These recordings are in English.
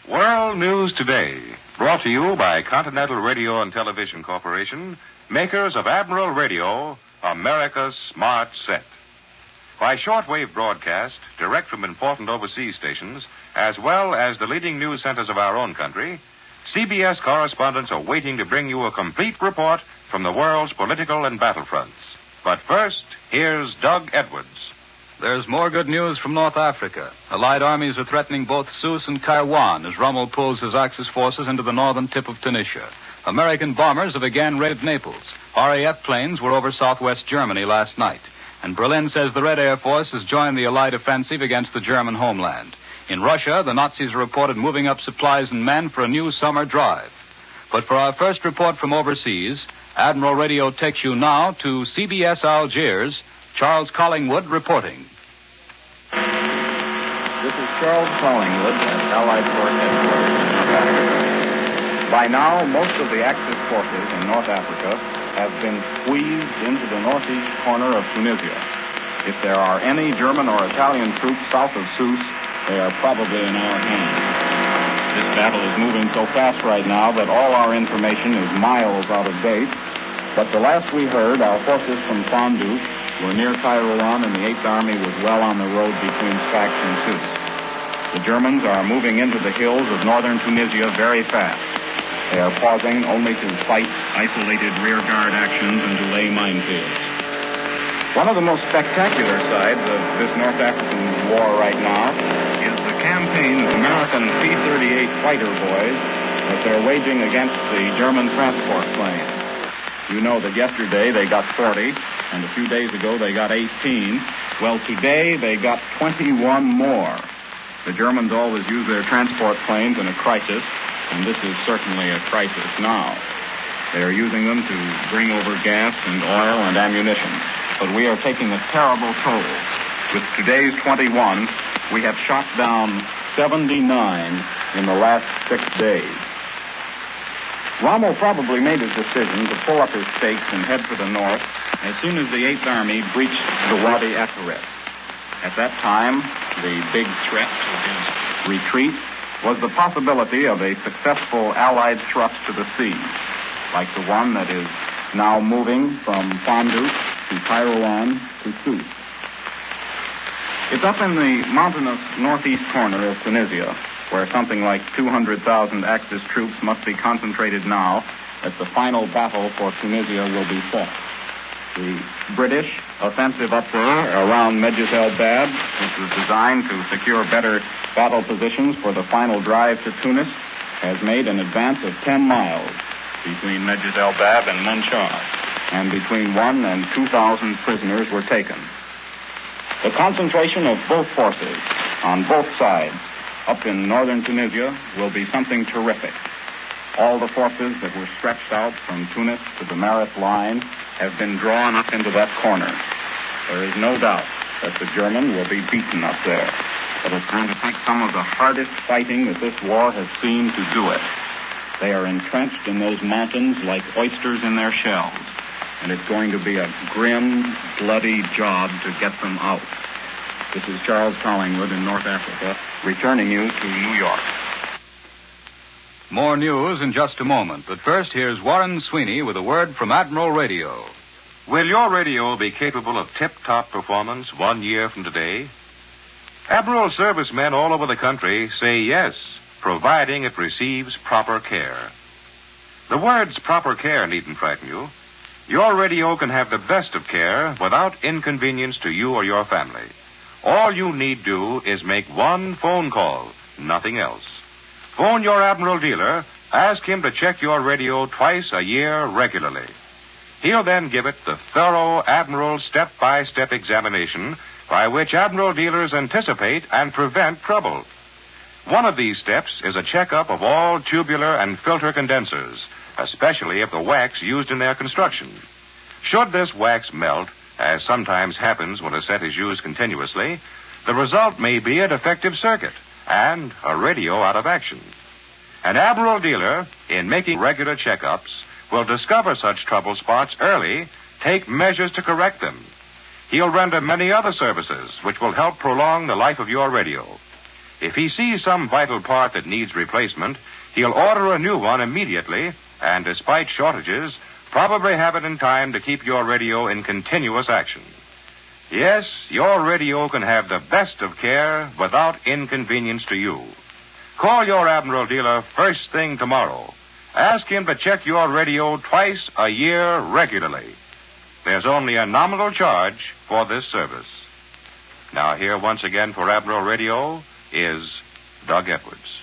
World News Today, brought to you by Continental Radio and Television Corporation, makers of Admiral Radio, America's smart set. By shortwave broadcast, direct from important overseas stations, as well as the leading news centers of our own country, CBS correspondents are waiting to bring you a complete report from the world's political and battlefronts. But first, here's Doug Edwards. There's more good news from North Africa. Allied armies are threatening both Sousse and Kairouan as Rommel pulls his Axis forces into the northern tip of Tunisia. American bombers have again raided Naples. RAF planes were over southwest Germany last night. And Berlin says the Red Air Force has joined the Allied offensive against the German homeland. In Russia, the Nazis are reported moving up supplies and men for a new summer drive. But for our first report from overseas, Admiral Radio takes you now to CBS Algiers. Charles Collingwood reporting. This is Charles Collingwood at Allied Force Headquarters in North Africa. By now, most of the Axis forces in North Africa have been squeezed into the northeast corner of Tunisia. If there are any German or Italian troops south of Sousse, they are probably in our hands. This battle is moving so fast right now that all our information is miles out of date. But the last we heard, our forces from Fondou were near Kairouan, and the 8th Army was well on the road between Sfax and Sousse. The Germans are moving into the hills of northern Tunisia very fast. They are pausing only to fight isolated rearguard actions and to lay minefields. One of the most spectacular sides of this North African war right now is the campaign of American P-38 fighter boys that they're waging against the German transport planes. You know that yesterday they got 40, and a few days ago they got 18. Well, today they got 21 more. The Germans always use their transport planes in a crisis, and this is certainly a crisis now. They are using them to bring over gas and oil and ammunition. But we are taking a terrible toll. With today's 21, we have shot down 79 in the last 6 days. Rommel probably made his decision to pull up his stakes and head for the north as soon as the 8th Army breached the Wadi Akarit. At that time, the big threat to his retreat was the possibility of a successful Allied thrust to the sea, like the one that is now moving from Fondou to Kairouan to Sousse. It's up in the mountainous northeast corner of Tunisia, where something like 200,000 Axis troops must be concentrated now that the final battle for Tunisia will be fought. The British offensive up there around Medjez El Bab, which was designed to secure better battle positions for the final drive to Tunis, has made an advance of 10 miles between Medjez El Bab and Munchar, and between 1,000 and 2,000 prisoners were taken. The concentration of both forces on both sides up in northern Tunisia will be something terrific. All the forces that were stretched out from Tunis to the Maris line have been drawn up into that corner. There is no doubt that the German will be beaten up there, but it's going to take some of the hardest fighting that this war has seen to do it. They are entrenched in those mountains like oysters in their shells, and it's going to be a grim, bloody job to get them out. This is Charles Collingwood in North Africa, returning you to New York. More news in just a moment, but first here's Warren Sweeney with a word from Admiral Radio. Will your radio be capable of tip-top performance 1 year from today? Admiral servicemen all over the country say yes, providing it receives proper care. The words proper care needn't frighten you. Your radio can have the best of care without inconvenience to you or your family. All you need do is make one phone call, nothing else. Phone your Admiral dealer, ask him to check your radio twice a year regularly. He'll then give it the thorough Admiral step-by-step examination by which Admiral dealers anticipate and prevent trouble. One of these steps is a checkup of all tubular and filter condensers, especially of the wax used in their construction. Should this wax melt, as sometimes happens when a set is used continuously, the result may be a defective circuit and a radio out of action. An Admiral dealer, in making regular checkups, will discover such trouble spots early, take measures to correct them. He'll render many other services which will help prolong the life of your radio. If he sees some vital part that needs replacement, he'll order a new one immediately, and despite shortages, probably have it in time to keep your radio in continuous action. Yes, your radio can have the best of care without inconvenience to you. Call your Admiral dealer first thing tomorrow. Ask him to check your radio twice a year regularly. There's only a nominal charge for this service. Now, here once again for Admiral Radio is Doug Edwards.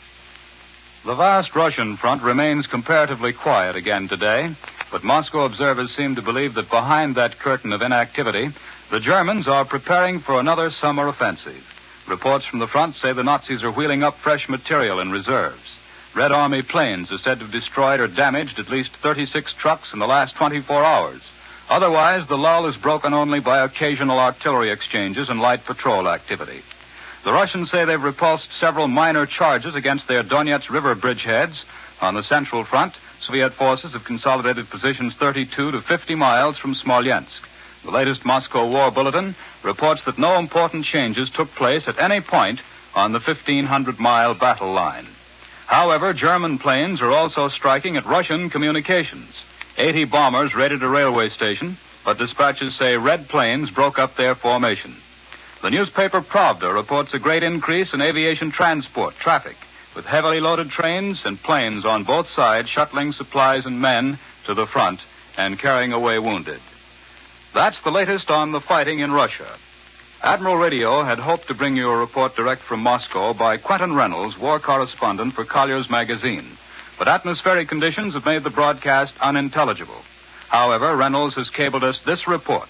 The vast Russian front remains comparatively quiet again today, but Moscow observers seem to believe that behind that curtain of inactivity, the Germans are preparing for another summer offensive. Reports from the front say the Nazis are wheeling up fresh material in reserves. Red Army planes are said to have destroyed or damaged at least 36 trucks in the last 24 hours. Otherwise, the lull is broken only by occasional artillery exchanges and light patrol activity. The Russians say they've repulsed several minor charges against their Donetsk River bridgeheads. On the Central Front, Soviet forces have consolidated positions 32 to 50 miles from Smolensk. The latest Moscow War Bulletin reports that no important changes took place at any point on the 1,500-mile battle line. However, German planes are also striking at Russian communications. 80 bombers raided a railway station, but dispatches say Red planes broke up their formation. The newspaper Pravda reports a great increase in aviation transport traffic, with heavily loaded trains and planes on both sides shuttling supplies and men to the front and carrying away wounded. That's the latest on the fighting in Russia. Admiral Radio had hoped to bring you a report direct from Moscow by Quentin Reynolds, war correspondent for Collier's Magazine. But atmospheric conditions have made the broadcast unintelligible. However, Reynolds has cabled us this report.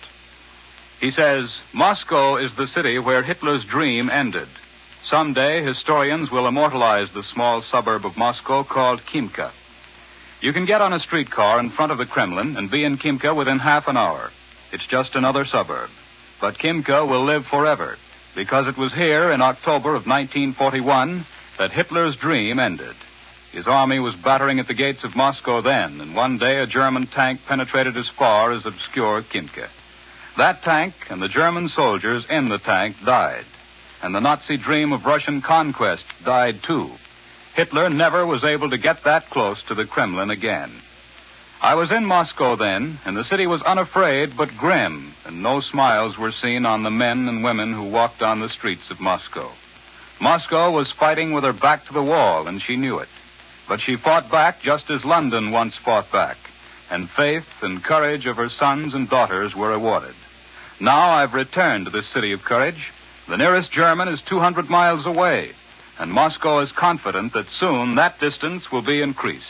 He says, Moscow is the city where Hitler's dream ended. Someday, historians will immortalize the small suburb of Moscow called Khimka. You can get on a streetcar in front of the Kremlin and be in Khimka within half an hour. It's just another suburb. But Khimka will live forever, because it was here in October of 1941 that Hitler's dream ended. His army was battering at the gates of Moscow then, and one day a German tank penetrated as far as obscure Khimka. That tank and the German soldiers in the tank died, and the Nazi dream of Russian conquest died too. Hitler never was able to get that close to the Kremlin again. I was in Moscow then, and the city was unafraid but grim, and no smiles were seen on the men and women who walked on the streets of Moscow. Moscow was fighting with her back to the wall, and she knew it. But she fought back just as London once fought back, and faith and courage of her sons and daughters were rewarded. Now I've returned to this city of courage. The nearest German is 200 miles away, and Moscow is confident that soon that distance will be increased.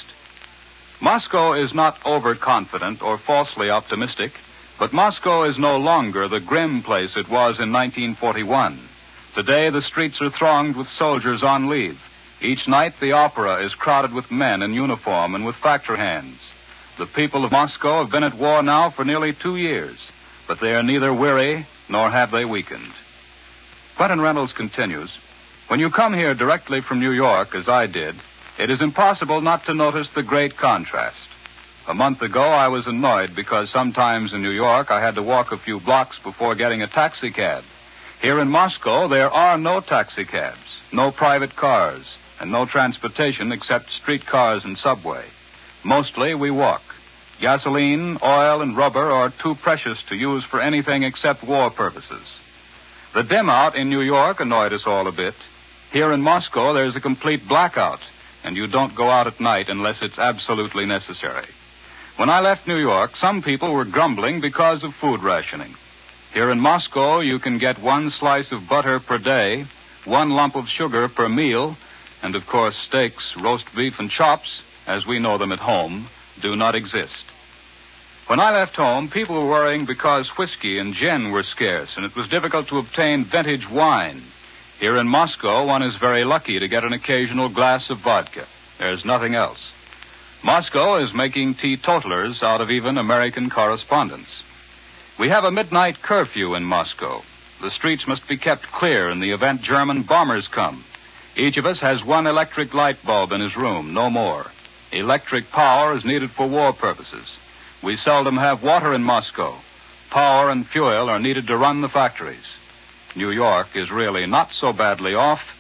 Moscow is not overconfident or falsely optimistic, but Moscow is no longer the grim place it was in 1941. Today the streets are thronged with soldiers on leave. Each night the opera is crowded with men in uniform and with factory hands. The people of Moscow have been at war now for nearly 2 years, but they are neither weary nor have they weakened. Quentin Reynolds continues, when you come here directly from New York, as I did, it is impossible not to notice the great contrast. A month ago, I was annoyed because sometimes in New York I had to walk a few blocks before getting a taxicab. Here in Moscow, there are no taxicabs, no private cars, and no transportation except streetcars and subway. Mostly we walk. Gasoline, oil, and rubber are too precious to use for anything except war purposes. The dim out in New York annoyed us all a bit. Here in Moscow, there's a complete blackout, and you don't go out at night unless it's absolutely necessary. When I left New York, some people were grumbling because of food rationing. Here in Moscow, you can get 1 slice of butter per day, 1 lump of sugar per meal, and of course steaks, roast beef, and chops, as we know them at home, do not exist. When I left home, people were worrying because whiskey and gin were scarce, and it was difficult to obtain vintage wine. Here in Moscow, one is very lucky to get an occasional glass of vodka. There's nothing else. Moscow is making teetotalers out of even American correspondents. We have a midnight curfew in Moscow. The streets must be kept clear in the event German bombers come. Each of us has 1 electric light bulb in his room, no more. Electric power is needed for war purposes. We seldom have water in Moscow. Power and fuel are needed to run the factories. New York is really not so badly off,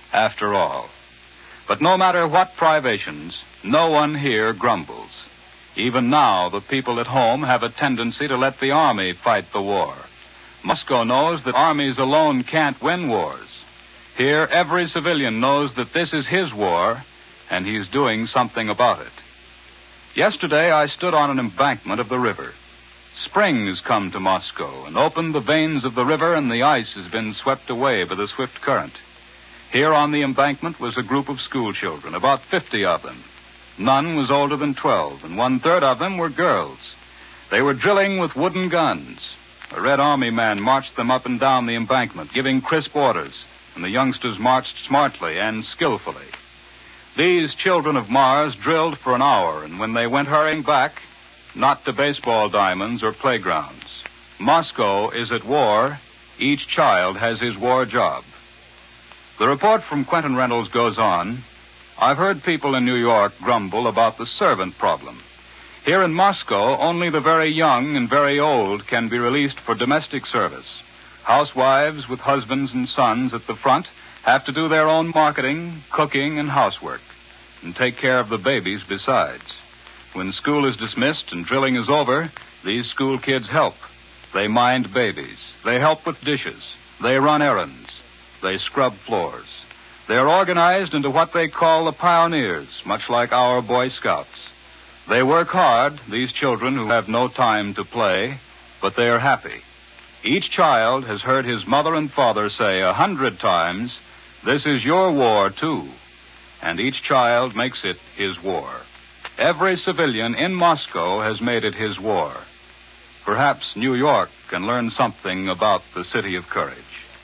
after all. But no matter what privations, no one here grumbles. Even now, the people at home have a tendency to let the army fight the war. Moscow knows that armies alone can't win wars. Here, every civilian knows that this is his war, and he's doing something about it. Yesterday, I stood on an embankment of the river. Spring has come to Moscow and opened the veins of the river, and the ice has been swept away by the swift current. Here on the embankment was a group of school children, about 50 of them. None was older than 12, and 1/3 of them were girls. They were drilling with wooden guns. A Red Army man marched them up and down the embankment, giving crisp orders, and the youngsters marched smartly and skillfully. These children of Mars drilled for an hour, and when they went hurrying back, not to baseball diamonds or playgrounds. Moscow is at war. Each child has his war job. The report from Quentin Reynolds goes on. I've heard people in New York grumble about the servant problem. Here in Moscow, only the very young and very old can be released for domestic service. Housewives with husbands and sons at the front have to do their own marketing, cooking, and housework, and take care of the babies besides. When school is dismissed and drilling is over, these school kids help. They mind babies. They help with dishes. They run errands. They scrub floors. They're organized into what they call the pioneers, much like our Boy Scouts. They work hard, these children who have no time to play, but they are happy. Each child has heard his mother and father say 100 times, "This is your war, too." And each child makes it his war. Every civilian in Moscow has made it his war. Perhaps New York can learn something about the City of Courage.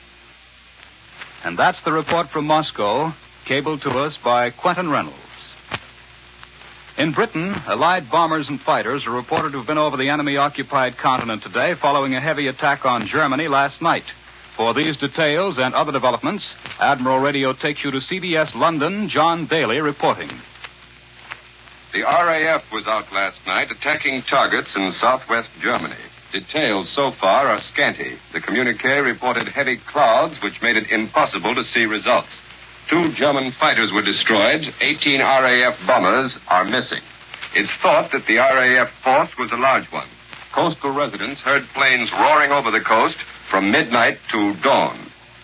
And that's the report from Moscow, cabled to us by Quentin Reynolds. In Britain, Allied bombers and fighters are reported to have been over the enemy-occupied continent today following a heavy attack on Germany last night. For these details and other developments, Admiral Radio takes you to CBS London. John Daly reporting. The RAF was out last night attacking targets in southwest Germany. Details so far are scanty. The communiqué reported heavy clouds, which made it impossible to see results. 2 German fighters were destroyed. 18 RAF bombers are missing. It's thought that the RAF force was a large one. Coastal residents heard planes roaring over the coast from midnight to dawn.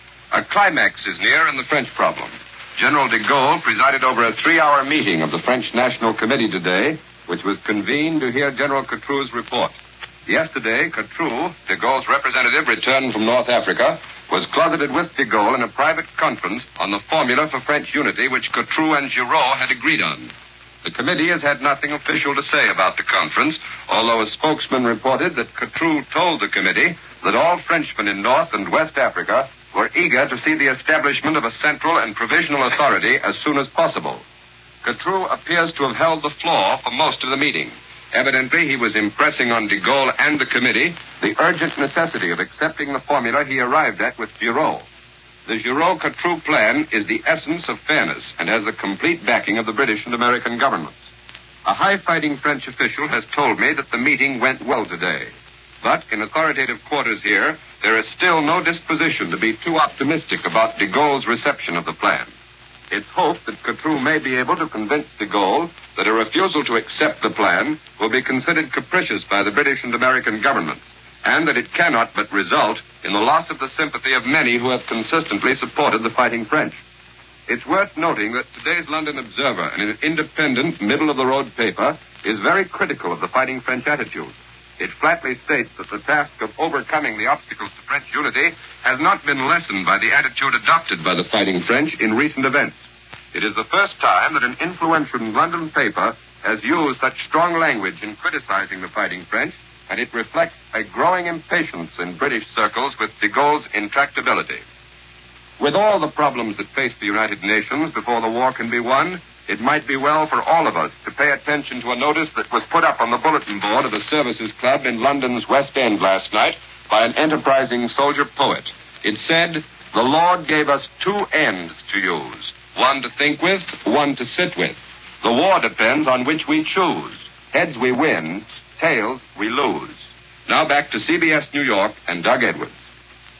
A climax is near in the French problem. General de Gaulle presided over a 3-hour meeting of the French National Committee today, which was convened to hear General Couture's report. Yesterday, Couture, de Gaulle's representative returned from North Africa, was closeted with de Gaulle in a private conference on the formula for French unity which Couture and Giraud had agreed on. The committee has had nothing official to say about the conference, although a spokesman reported that Couture told the committee that all Frenchmen in North and West Africa were eager to see the establishment of a central and provisional authority as soon as possible. Couture appears to have held the floor for most of the meeting. Evidently, he was impressing on de Gaulle and the committee the urgent necessity of accepting the formula he arrived at with Giraud. The Giraud-Couture plan is the essence of fairness and has the complete backing of the British and American governments. A high-fighting French official has told me that the meeting went well today. But in authoritative quarters here, there is still no disposition to be too optimistic about de Gaulle's reception of the plan. It's hoped that Couture may be able to convince de Gaulle that a refusal to accept the plan will be considered capricious by the British and American governments, and that it cannot but result in the loss of the sympathy of many who have consistently supported the fighting French. It's worth noting that today's London Observer, an independent, middle-of-the-road paper, is very critical of the fighting French attitude. It flatly states that the task of overcoming the obstacles to French unity has not been lessened by the attitude adopted by the fighting French in recent events. It is the first time that an influential London paper has used such strong language in criticizing the fighting French, and it reflects a growing impatience in British circles with de Gaulle's intractability. With all the problems that face the United Nations before the war can be won, it might be well for all of us to pay attention to a notice that was put up on the bulletin board of the Services Club in London's West End last night by an enterprising soldier poet. It said, "The Lord gave us 2 ends to use, one to think with, one to sit with. The war depends on which we choose. Heads we win, tails we lose." Now back to CBS New York and Doug Edwards.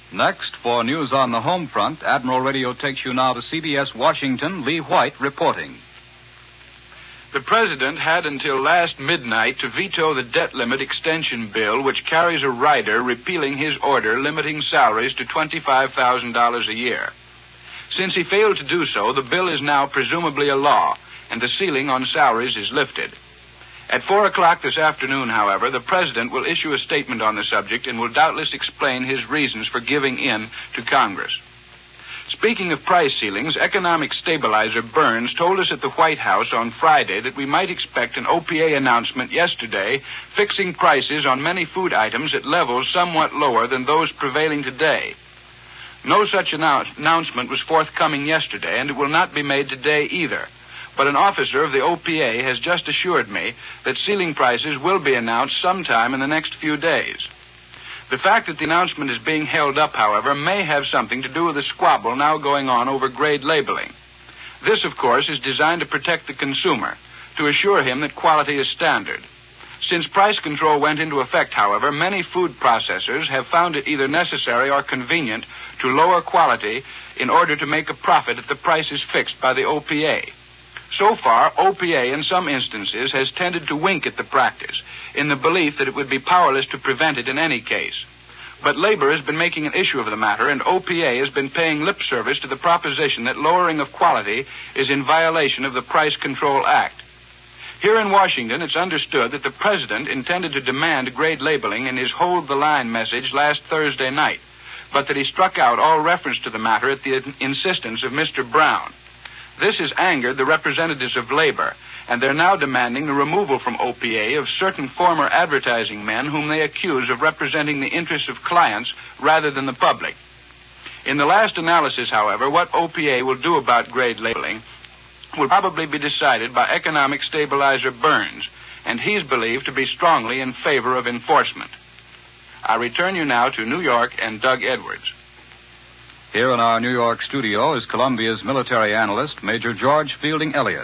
Next, for news on the home front, Admiral Radio takes you now to CBS Washington, Lee White reporting. The President had until last midnight to veto the debt limit extension bill, which carries a rider repealing his order limiting salaries to $25,000 a year. Since he failed to do so, the bill is now presumably a law, and the ceiling on salaries is lifted. At 4 o'clock this afternoon, however, the President will issue a statement on the subject and will doubtless explain his reasons for giving in to Congress. Speaking of price ceilings, economic stabilizer Burns told us at the White House on Friday that we might expect an OPA announcement yesterday fixing prices on many food items at levels somewhat lower than those prevailing today. No such announcement was forthcoming yesterday, and it will not be made today either. But an officer of the OPA has just assured me that ceiling prices will be announced sometime in the next few days. The fact that the announcement is being held up, however, may have something to do with the squabble now going on over grade labeling. This, of course, is designed to protect the consumer, to assure him that quality is standard. Since price control went into effect, however, many food processors have found it either necessary or convenient to lower quality in order to make a profit at the prices fixed by the OPA. So far, OPA in some instances has tended to wink at the practice in the belief that it would be powerless to prevent it in any case. But labor has been making an issue of the matter, and OPA has been paying lip service to the proposition that lowering of quality is in violation of the Price Control Act. Here in Washington, it's understood that the President intended to demand grade labeling in his Hold the Line message last Thursday night, but that he struck out all reference to the matter at the insistence of Mr. Brown. This has angered the representatives of labor, and they're now demanding the removal from OPA of certain former advertising men whom they accuse of representing the interests of clients rather than the public. In the last analysis, however, what OPA will do about grade labeling will probably be decided by economic stabilizer Burns, and he's believed to be strongly in favor of enforcement. I return you now to New York and Doug Edwards. Here in our New York studio is Columbia's military analyst, Major George Fielding Elliott.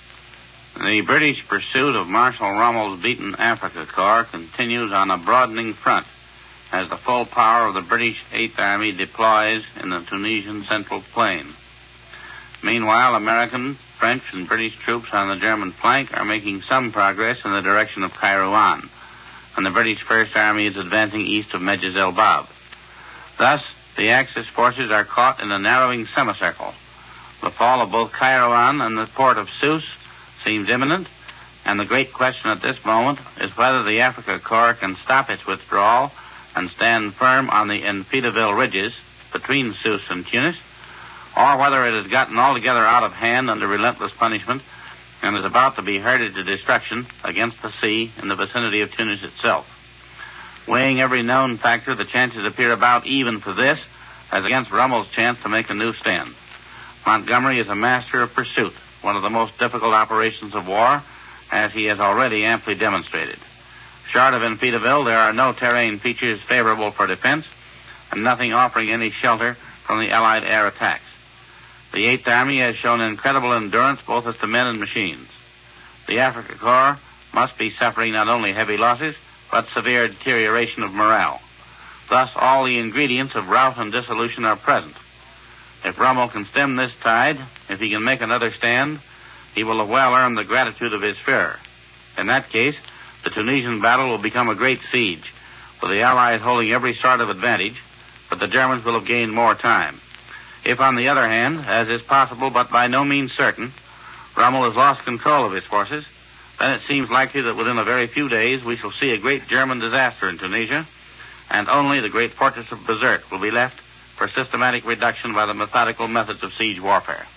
The British pursuit of Marshal Rommel's beaten Africa Corps continues on a broadening front as the full power of the British Eighth Army deploys in the Tunisian Central Plain. Meanwhile, American, French, and British troops on the German flank are making some progress in the direction of Kairouan, and the British First Army is advancing east of Medjez el Bab. Thus, the Axis forces are caught in a narrowing semicircle. The fall of both Kairouan and the port of Sousse seems imminent, and the great question at this moment is whether the Africa Corps can stop its withdrawal and stand firm on the Enfidaville ridges between Sousse and Tunis, or whether it has gotten altogether out of hand under relentless punishment and is about to be herded to destruction against the sea in the vicinity of Tunis itself. Weighing every known factor, the chances appear about even for this as against Rommel's chance to make a new stand. Montgomery is a master of pursuit, one of the most difficult operations of war, as he has already amply demonstrated. Short of Enfidaville, there are no terrain features favorable for defense, and nothing offering any shelter from the Allied air attacks. The Eighth Army has shown incredible endurance both as to men and machines. The Africa Corps must be suffering not only heavy losses, but severe deterioration of morale. Thus, all the ingredients of rout and dissolution are present. If Rommel can stem this tide, if he can make another stand, he will have well earned the gratitude of his Führer. In that case, the Tunisian battle will become a great siege, with the Allies holding every sort of advantage, but the Germans will have gained more time. If, on the other hand, as is possible but by no means certain, Rommel has lost control of his forces, then it seems likely that within a very few days we shall see a great German disaster in Tunisia, and only the great fortress of Bizerte will be left for systematic reduction by the methodical methods of siege warfare.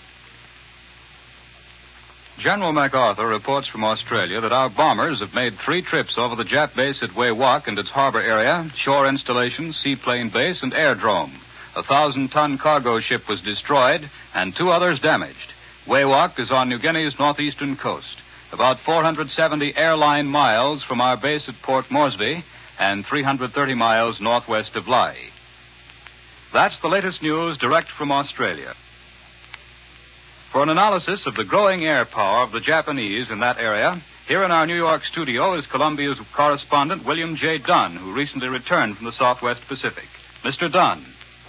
General MacArthur reports from Australia that our bombers have made 3 trips over the Jap base at Wewak and its harbor area, shore installation, seaplane base, and airdrome. A 1,000-ton cargo ship was destroyed and 2 others damaged. Wewak is on New Guinea's northeastern coast, about 470 airline miles from our base at Port Moresby and 330 miles northwest of Lae. That's the latest news direct from Australia. For an analysis of the growing air power of the Japanese in that area, here in our New York studio is Columbia's correspondent William J. Dunn, who recently returned from the Southwest Pacific. Mr. Dunn.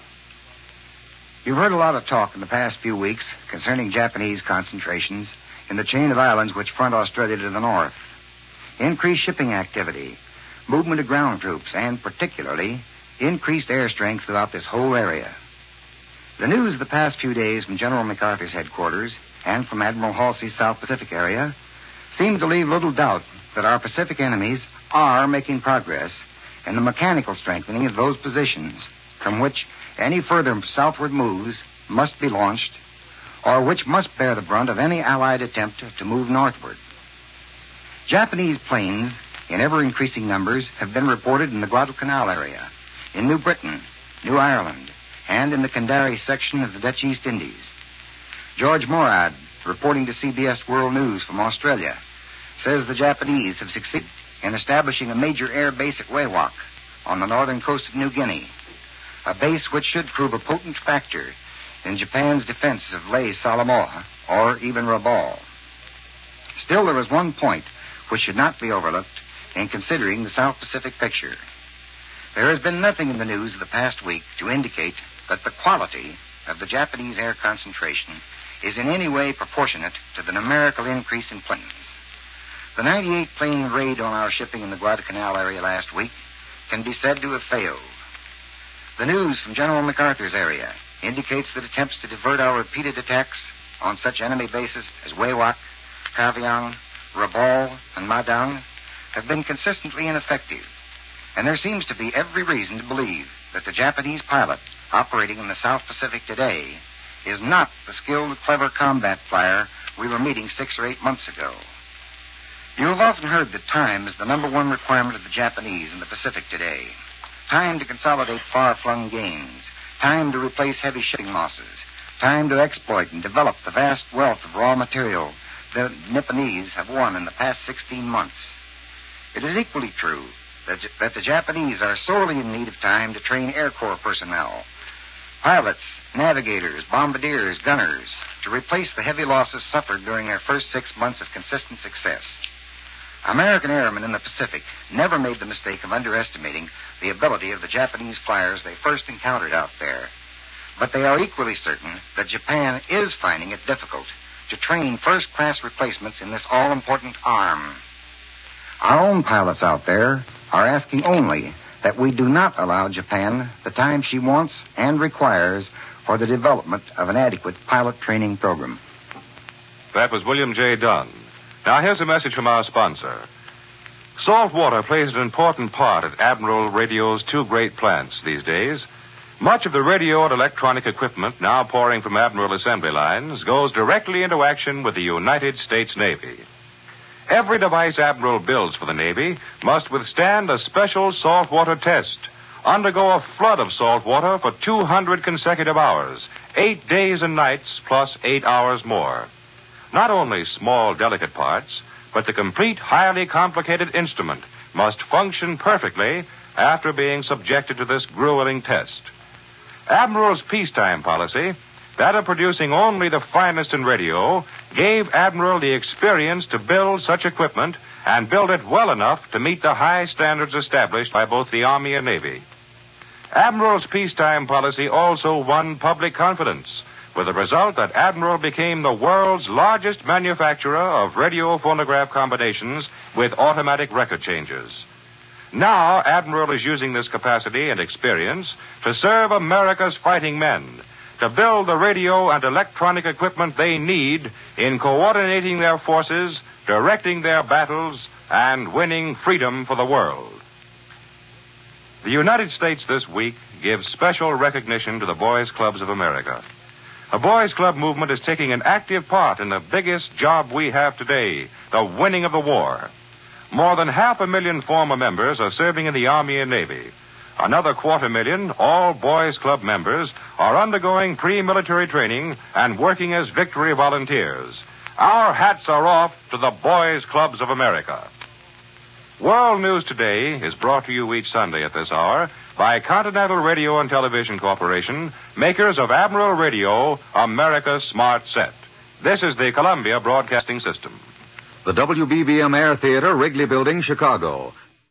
You've heard a lot of talk in the past few weeks concerning Japanese concentrations in the chain of islands which front Australia to the north. Increased shipping activity, movement of ground troops, and particularly increased air strength throughout this whole area. The news of the past few days from General MacArthur's headquarters and from Admiral Halsey's South Pacific area seem to leave little doubt that our Pacific enemies are making progress in the mechanical strengthening of those positions from which any further southward moves must be launched, or which must bear the brunt of any Allied attempt to move northward. Japanese planes in ever-increasing numbers have been reported in the Guadalcanal area, in New Britain, New Ireland, and in the Kandari section of the Dutch East Indies. George Morad, reporting to CBS World News from Australia, says the Japanese have succeeded in establishing a major air base at Wewak on the northern coast of New Guinea, a base which should prove a potent factor in Japan's defense of Ley Salimoa or even Rabaul. Still, there is one point which should not be overlooked in considering the South Pacific picture. There has been nothing in the news of the past week to indicate that the quality of the Japanese air concentration is in any way proportionate to the numerical increase in planes. The 98-plane raid on our shipping in the Guadalcanal area last week can be said to have failed. The news from General MacArthur's area indicates that attempts to divert our repeated attacks on such enemy bases as Wewak, Kaviong, Rabaul, and Madang have been consistently ineffective, and there seems to be every reason to believe that the Japanese pilot operating in the South Pacific today is not the skilled, clever combat flyer we were meeting 6 or 8 months ago. You have often heard that time is the number one requirement of the Japanese in the Pacific today. Time to consolidate far-flung gains, time to replace heavy shipping losses, time to exploit and develop the vast wealth of raw material the Nipponese have won in the past 16 months. It is equally true that the Japanese are sorely in need of time to train Air Corps personnel, pilots, navigators, bombardiers, gunners, to replace the heavy losses suffered during their first 6 months of consistent success. American airmen in the Pacific never made the mistake of underestimating the ability of the Japanese flyers they first encountered out there. But they are equally certain that Japan is finding it difficult to train first-class replacements in this all-important arm. Our own pilots out there are asking only that we do not allow Japan the time she wants and requires for the development of an adequate pilot training program. That was William J. Dunn. Now, here's a message from our sponsor. Salt water plays an important part at Admiral Radio's 2 great plants these days. Much of the radio and electronic equipment now pouring from Admiral assembly lines goes directly into action with the United States Navy. Every device Admiral builds for the Navy must withstand a special saltwater test, undergo a flood of salt water for 200 consecutive hours, 8 days and nights plus 8 hours more. Not only small, delicate parts, but the complete, highly complicated instrument must function perfectly after being subjected to this grueling test. Admiral's peacetime policy, that of producing only the finest in radio, gave Admiral the experience to build such equipment and build it well enough to meet the high standards established by both the Army and Navy. Admiral's peacetime policy also won public confidence, with the result that Admiral became the world's largest manufacturer of radio phonograph combinations with automatic record changers. Now, Admiral is using this capacity and experience to serve America's fighting men, to build the radio and electronic equipment they need in coordinating their forces, directing their battles, and winning freedom for the world. The United States this week gives special recognition to the Boys Clubs of America. The Boys Club movement is taking an active part in the biggest job we have today, the winning of the war. More than 500,000 former members are serving in the Army and Navy. Another 250,000, all Boys Club members, are undergoing pre-military training and working as victory volunteers. Our hats are off to the Boys Clubs of America. World News Today is brought to you each Sunday at this hour by Continental Radio and Television Corporation, makers of Admiral Radio, America's Smart Set. This is the Columbia Broadcasting System. The WBBM Air Theater, Wrigley Building, Chicago.